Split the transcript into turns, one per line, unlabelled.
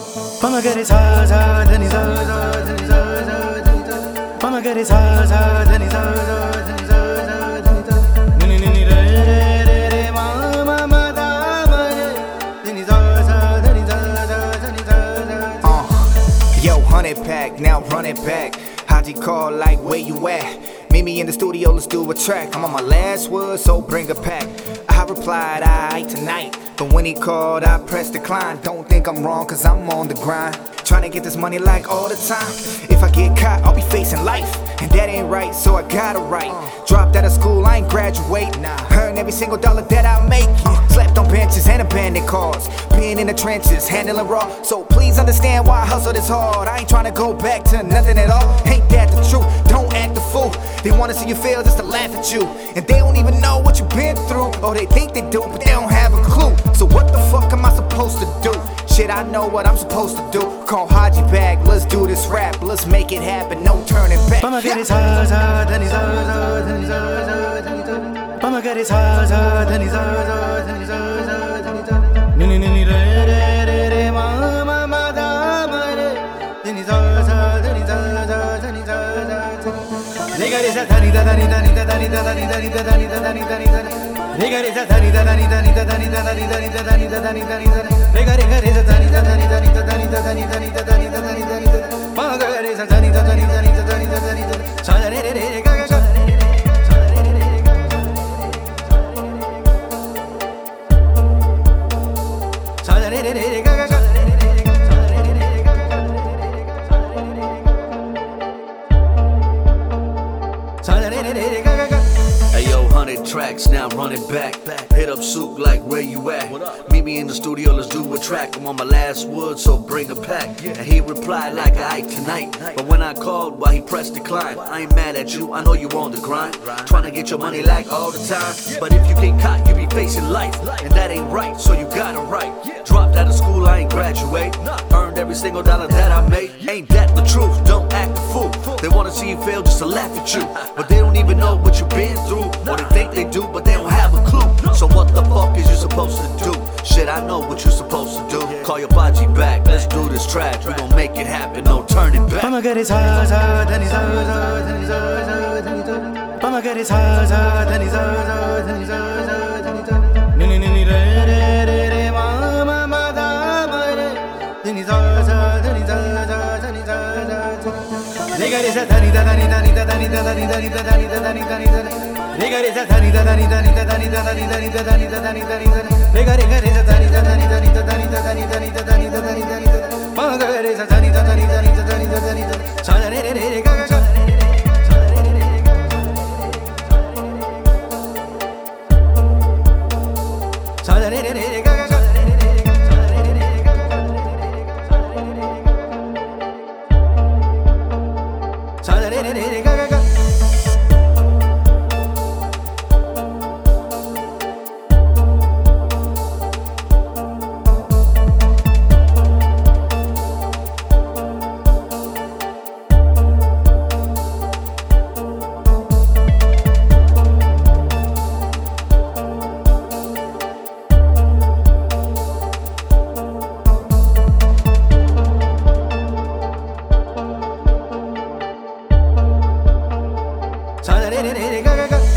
Pamagari sa sa dhani sa sa dhani sa sa dhani sa Pamagari sa sa dhani sa sa dhani sa sa dhani sa ni ni ni re re re re ma ma ma da ma re dhani sa sa dhani sa sa dhani sa sa.
Yo, 100 pack, now run it back. Haji call like, where you at? Meet me in the studio, let's do a track. I'm on my last word, so bring a pack. I replied, aight tonight. But when he called, I pressed decline. Don't think I'm wrong, cause I'm on the grind. Trying to get this money like all the time. If I get caught, I'll be facing life. And that ain't right, so I gotta write. Dropped out of school, I ain't graduate. Earn every single dollar that I make. Slept on benches and abandoned cars. Being in the trenches, handling raw. So please understand why I hustle this hard. I ain't trying to go back to nothing at all. Ain't that the truth? Don't act the fool. They wanna see you fail just to laugh at you. And they don't even know what you've been through. Or they think they do, but they don't have a clue. So what the fuck am I supposed to do? Shit, I know what I'm supposed to do. Call Haji back, let's do this rap. Let's make it happen, no turning back.
Pamagari sa sa dhani sa sa dhani sa sa dhani sa Pamagari sa sa dhani sa sa dhani sa sa dhani sa ni ni ni re re re re ma ma ma da ma re dhani sa sa dhani sa sa dhani sa sa re ga re sa dhani da dhani dhani da dhani da dhani dhani da dhani da dhani dhani da re ga re sa dhani da dhani dhani da dhani da dhani dhani da dhani da dhani dhani da re ga re sa dhani da dhani dhani da dhani da dhani dhani da dhani da dhani dhani da ma ga re sa dhani da dhani dhani da dhani da dhani da sa re re re ga ga ga sa re re re ga ga ga sa re re re ga ga ga.
Hey yo, 100 tracks, now run it back. Hit up Souk like, where you at? Meet me in the studio, let's do a track. I'm on my last word, so bring a pack. And he replied like, aight tonight. But when I called, he pressed decline. I ain't mad at you, I know you on the grind. Trying to get your money like all the time. But if you get caught, you be facing life. And that ain't right, so you gotta write. Dropped out of school, I ain't graduate. Earned every single dollar that I made. Ain't that the truth? Don't act the fool. They wanna see you fail just to laugh at you. But they don't even know what you've been through. Or they think they do, but they don't have a clue. So what the fuck is you supposed to do? Shit, I know what you're supposed to do. Call your Baji back, let's do this track. We gon' make it happen, no turning back.
Pamagari sa sa dhani sa sa dhani sa sa dhani sa Pamagari sa sa dhani sa sa dhani sa sa dhani sa ni ni ni re re re re ma ma ma da ma re dhani sa sa dhani sa sa dhani sa sa re ga re sa dhani da dhani dhani da dhani da dhani dhani da dhani da dhani dhani da re ga re sa dhani da dhani dhani da dhani da dhani dhani da dhani da dhani dhani da re ga re sa dhani da dhani dhani da dhani da dhani dhani da dhani da dhani dhani da ma ga re sa dhani da dhani dhani da dhani da dhani da sa re re re ga ga ga sa re re re ga ga ga sa re re re ga ga ga. Sa re re re ga ga ga